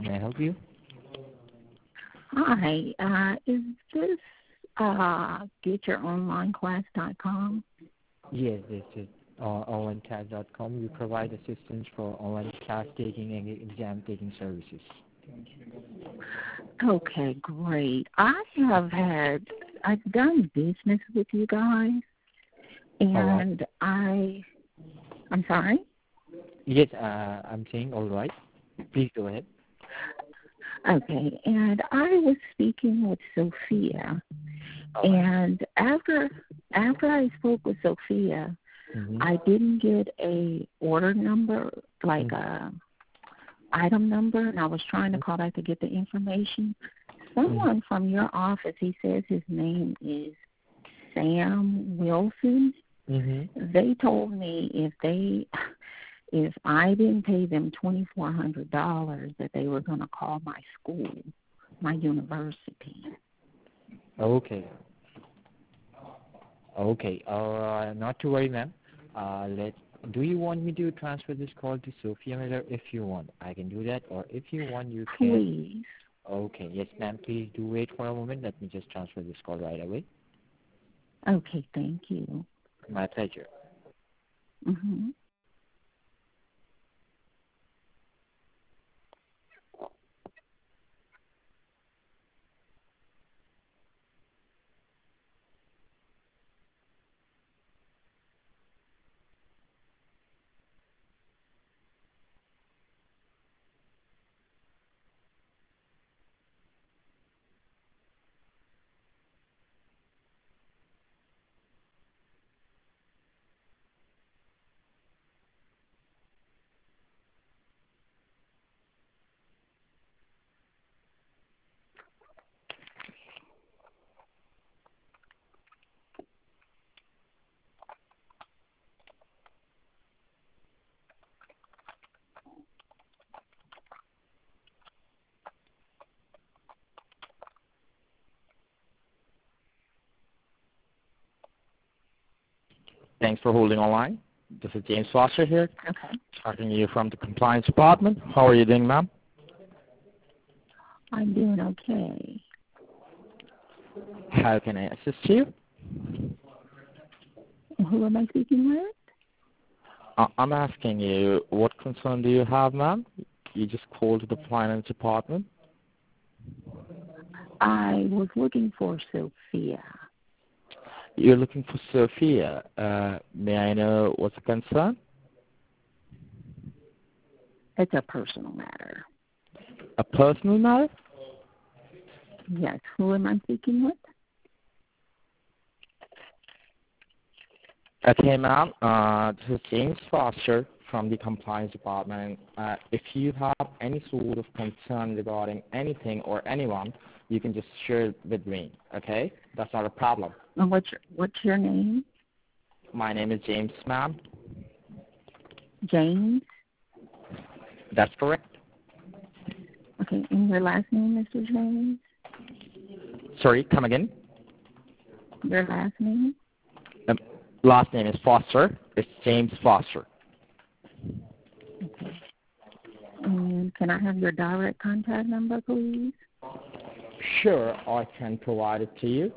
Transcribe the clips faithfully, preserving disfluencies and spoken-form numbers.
May I help you? Hi, uh, is this uh, get your online class dot com? Yes, this is uh, online class dot com. We provide assistance for online class taking and exam taking services. Okay, great. I have had, I've done business with you guys, All right. and I, I'm sorry? Yes, uh, I'm saying all right. Please go ahead. Okay, and I was speaking with Sophia, All right. and after after I spoke with Sophia, Mm-hmm. I didn't get a order number, like Mm-hmm. a item number, and I was trying to call back to get the information. Someone from your office, he says his name is Sam Wilson. Mm-hmm. They told me if they, if I didn't pay them twenty four hundred dollars, that they were going to call my school, my university. Okay. Okay. Uh, not to worry, ma'am. Uh, let. Do you want me to transfer this call to Sophia Miller? If you want, I can do that. Or if you want, you can. Please. Okay. Yes, ma'am. Please do wait for a moment. Let me just transfer this call right away. Okay, thank you. My pleasure. Mm-hmm. Thanks for holding online. This is James Foster here, Okay. talking to you from the compliance department. How are you doing, ma'am? I'm doing okay. How can I assist you? Who am I speaking with? Uh, I'm asking you, what concern do you have, ma'am? You just called the finance department. I was looking for Sophia. You're looking for Sophia. Uh, may I know what's the concern? It's a personal matter. A personal matter? Yes. Who am I speaking with? Okay, ma'am. Uh, this is James Foster from the compliance department. Uh, if you have any sort of concern regarding anything or anyone, you can just share it with me. Okay, that's not a problem. And what's your, what's your name? My name is James, ma'am. James. That's correct. Okay. And your last name, Mister James? Sorry, come again. Your last name? Um, last name is Foster. It's James Foster. Okay. And can I have your direct contact number, please? Sure, I can provide it to you.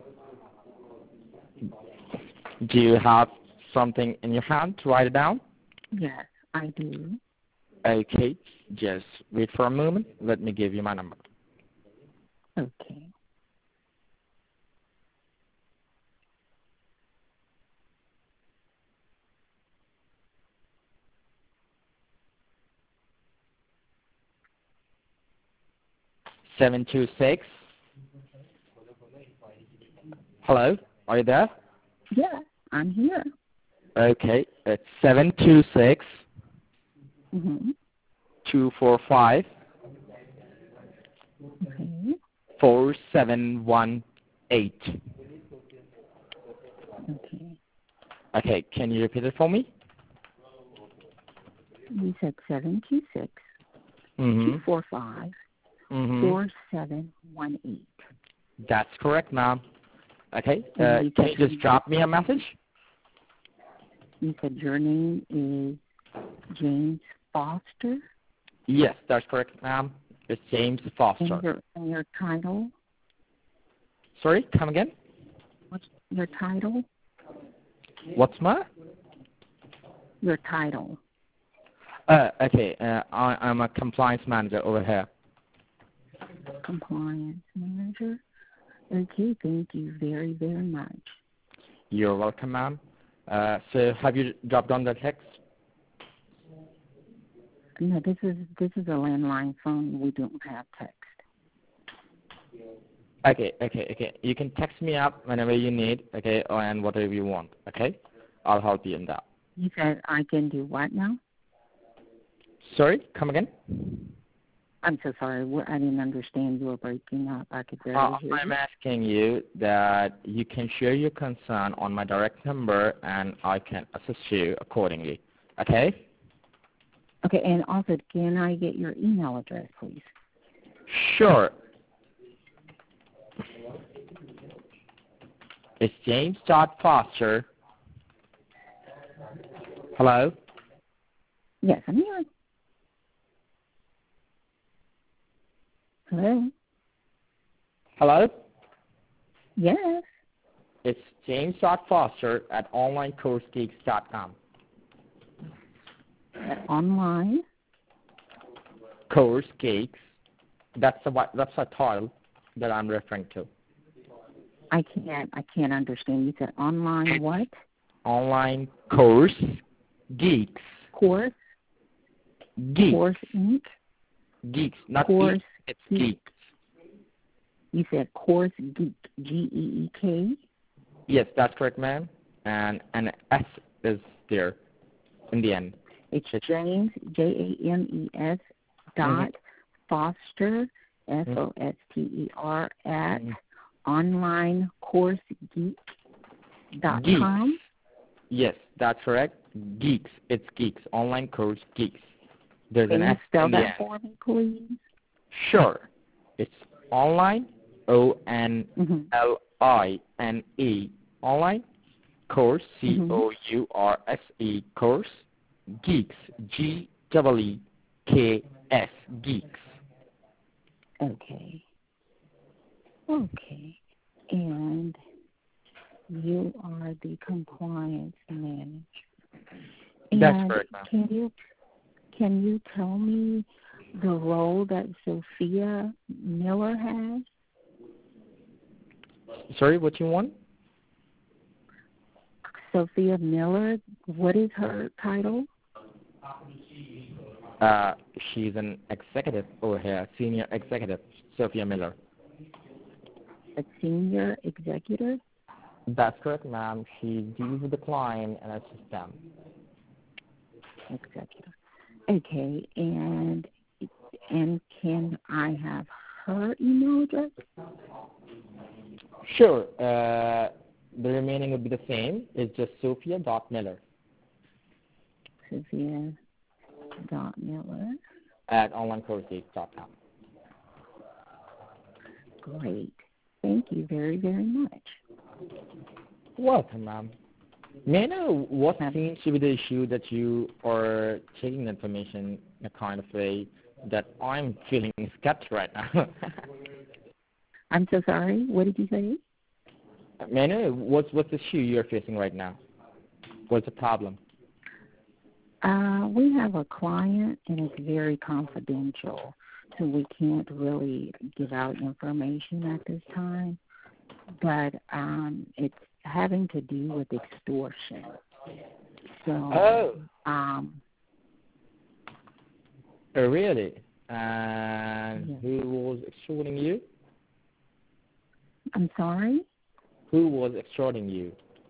Do you have something in your hand to write it down? Yes, I do. Okay, just wait for a moment. Let me give you my number. Okay. seven two six. Hello, are you there? Yeah, I'm here. Okay, it's seven two six Mm-hmm. two four five Okay. four seven one eight. Okay. Okay, can you repeat it for me? You said seven two six Mm-hmm. two four five Mm-hmm. four seven one eight. That's correct, ma'am. Okay, And uh, you can said you just drop me a message? you said your name is James Foster. Yes, that's correct, ma'am. It's James And Foster. your, and your title? Sorry, come again? What's your title? What's my? Your title. Uh, okay, uh, I, I'm a compliance manager over here. Compliance manager. Okay, thank you very, very much. You're welcome, ma'am. Uh, so have you dropped on the text? No, this is this is a landline phone. We don't have text. Okay, okay, okay. You can text me up whenever you need, okay, or, and whatever you want, okay? I'll help you in that. You said I can do what now? Sorry, come again? I'm so sorry. What- I didn't understand. You were breaking up. I could barely Uh, hear I'm you. asking you that you can share your concern on my direct number and I can assist you accordingly, okay? Okay, and also, can I get your email address, please? Sure. It's James dot Foster. Hello? Yes, I'm here. Hello? Hello? Yes. It's James dot Foster at online course geeks dot com. Online? Course Geeks. That's the wi- that's the title that I'm referring to. I can't. I can't understand. You said online what? Online Course Geeks. Course? Geeks. Course Inc? Geeks, not Course geeks. It's Geek. geeks. You said Course Geek, G E E K? Yes, that's correct, ma'am. And an S is there in the end. It's James, J A M E S dot Mhm. Foster, F O S T E R, at Mhm. online course geek dot Geeks. com. Yes, that's correct. Geeks. It's geeks. Online course geeks. There's Can an you S spell in the that end. for me, please? Sure. It's online, O N Mm-hmm. L I N E, online, course, C O U R S E, course, geeks, G E E K S, geeks. Okay. Okay. And you are the compliance manager. That's And correct, ma'am. can you can you tell me the role that Sophia Miller has? Sorry, what you want? Sophia Miller, what is her title? Uh, she's an executive over here, senior executive, Sophia Miller. A senior executive? That's correct, ma'am. She deals with the client and assists them. Executive. Okay, and and can I have her email address? Sure. Uh, the remaining would be the same. It's just Sophia dot Miller Sophia dot Miller. at online course geeks dot com. Great. Thank you very, very much. Welcome, ma'am. May I know what seems to be the issue that you are taking the information in a kind of way that I'm feeling skeptical right now? I'm so sorry. What did you say? May I know what's, what's the issue you're facing right now? What's the problem? Uh, we have a client, and it's very confidential, so we can't really give out information at this time. But um, it's having to do with extortion. So, Oh, um, oh really? And yes. who was extorting you? I'm sorry? Who was extorting you?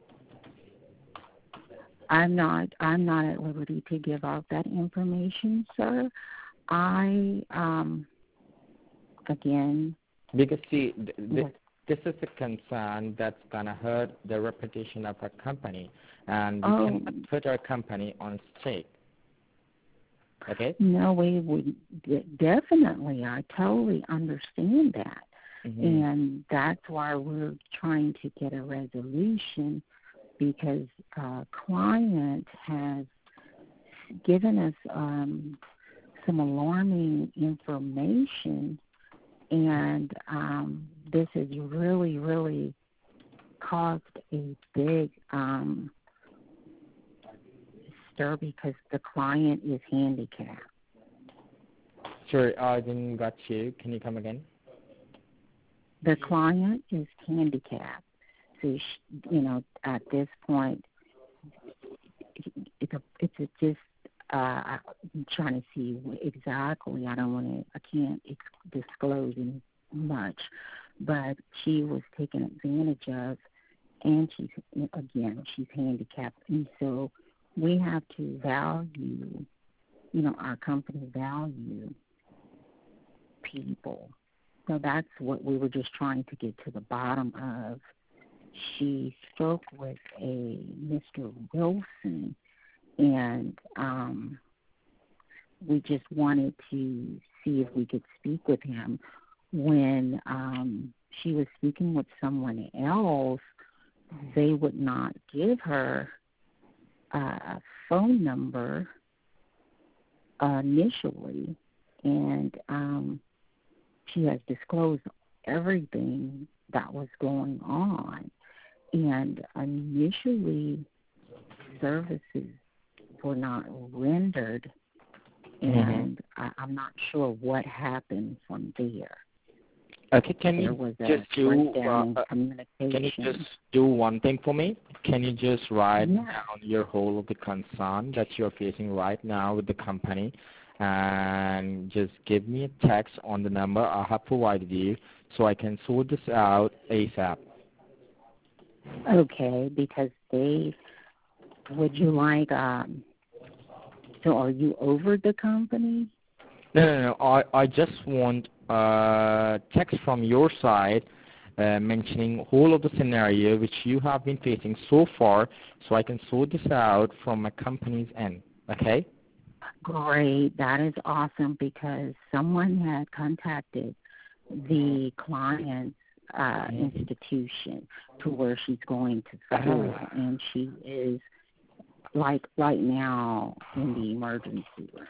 I'm not I'm not at liberty to give out that information, sir. I um again Because see, th- th- yes. this is a concern that's going to hurt the reputation of our company, and we Oh, cannot put our company on stake. Okay? no, we would definitely. I totally understand that, Mm-hmm. and that's why we're trying to get a resolution, because a client has given us um, some alarming information, and um, this has really, really caused a big um, stir because the client is handicapped. Sorry, I didn't got you. Can you come again? The client is handicapped. So, she, you know, at this point, it's a, it's a just, uh, I'm trying to see exactly. I don't want to, I can't ex- disclose any much, but she was taken advantage of, and she's, again, she's handicapped. And so we have to value, you know, our company value people. So that's what we were just trying to get to the bottom of. She spoke with a Mister Wilson, and um, we just wanted to see if we could speak with him. When um, she was speaking with someone else, they would not give her a phone number uh, initially, and um, she has disclosed everything that was going on. And initially, services were not rendered, and mm-hmm. I, I'm not sure what happened from there. Okay, can there you was a just do breakdown uh, in communication. Can you just do one thing for me? Can you just write yes. down your whole of the concern that you're facing right now with the company, and just give me a text on the number I have provided you, so I can sort this out ASAP. Okay, because they, would you like, um, so are you over the company? No, no, no. I, I just want a text from your side uh, mentioning whole of the scenario which you have been facing so far, so I can sort this out from my company's end. Okay? Great. That is awesome, because someone had contacted the client's uh, institution to where she's going to school, uh, and she is, like, right now in the emergency room.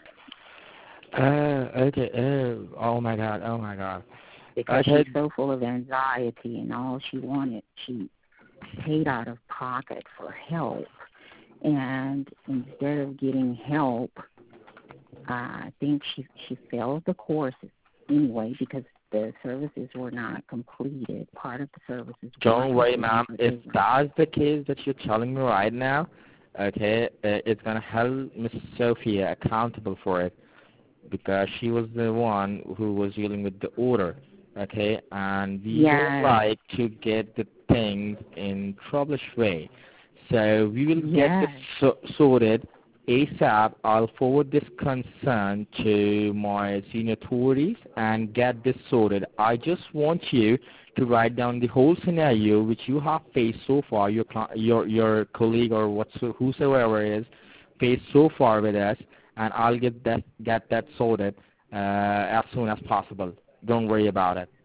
Uh, okay. Uh, oh, my God. Oh, my God. Because okay. she's so full of anxiety, and all she wanted, she paid out of pocket for help. And instead of getting help, uh, I think she, she failed the course anyway, because the services were not completed. Part of the services Don't were worry, ma'am. If that's the case that you're telling me right now, okay, uh, it's going to hold Miss Sophia accountable for it, because she was the one who was dealing with the order, okay? And we yes. don't like to get the things in troublous way. So we will yes. get this so- sorted ASAP. I'll forward this concern to my senior authorities and get this sorted. I just want you to write down the whole scenario which you have faced so far, your your your colleague or whatso, whosoever is faced so far with us, and I'll get that get that sorted uh, as soon as possible. Don't worry about it.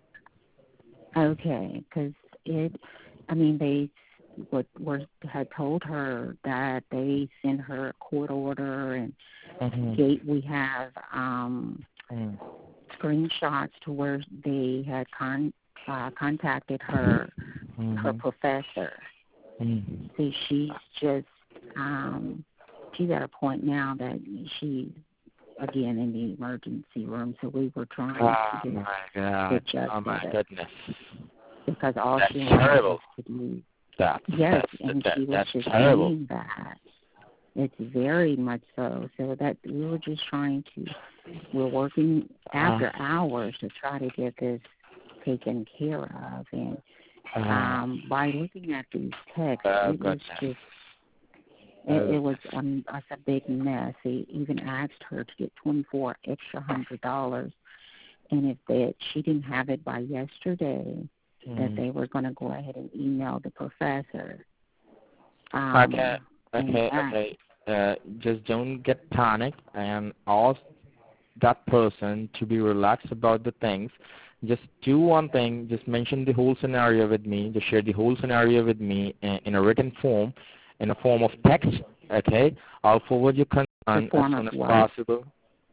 Okay, because it, I mean, they what were had told her that they sent her a court order, and mm-hmm. gate, we have um, mm. screenshots to where they had con, uh, contacted her mm-hmm. her professor. Mm. See, she's just um, she's at a point now that she's again in the emergency room. So we were trying oh to get my God. adjusted Oh my it, goodness. because all that's she wanted terrible. was to do. That, yes, that's, and that, she was that's just terrible. saying that. It's very much so. So that we were just trying to, we're working after uh, hours to try to get this taken care of. And uh, um, by looking at these texts, uh, it was just, it, it was um, it's a big mess. They even asked her to get twenty-four extra hundred dollars, and if they, she didn't have it by yesterday, mm. that they were going to go ahead and email the professor. Um, okay, okay, okay. Uh, just don't get panicked and ask that person to be relaxed about the things. Just do one thing. Just mention the whole scenario with me. Just share the whole scenario with me in, in a written form, in a form of text. Okay, I'll forward your concern as soon as what? possible. Uh,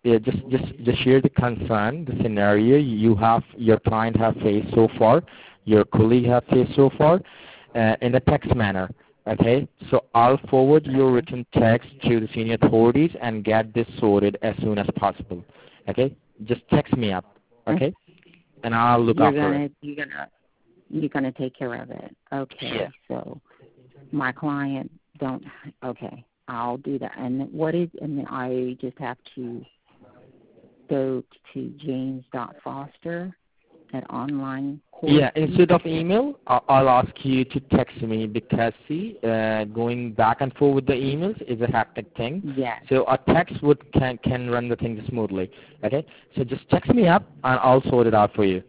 yeah, just just just share the concern, the scenario you have, your client have faced so far, your colleague have faced so far, uh, in a text manner. Okay, so I'll forward your Okay. written text to the senior authorities and get this sorted as soon as possible. Okay, just text me up. Okay, and I'll look You're after it. gonna you're gonna you're gonna take care of it. Okay. Yeah. So my client don't. Okay, I'll do that. And what is? And then I just have to go to James dot Foster at online course. Yeah, instead of email, I- I'll ask you to text me because, see, uh, going back and forth with the emails is a hectic thing. Yes. So a text would can can run the thing smoothly. Okay, so just text me up and I'll sort it out for you.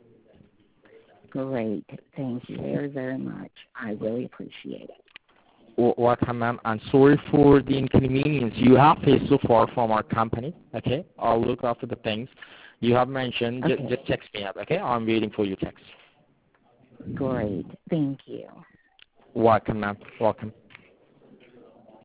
Great. Thank you very, very much. I really appreciate it. W- Welcome, ma'am. And sorry for the inconvenience you have faced so far from our company. Okay, I'll look after the things you have mentioned. Okay. Just, just text me up. Okay, I'm waiting for your text. Great. Thank you. Welcome, ma'am. Welcome.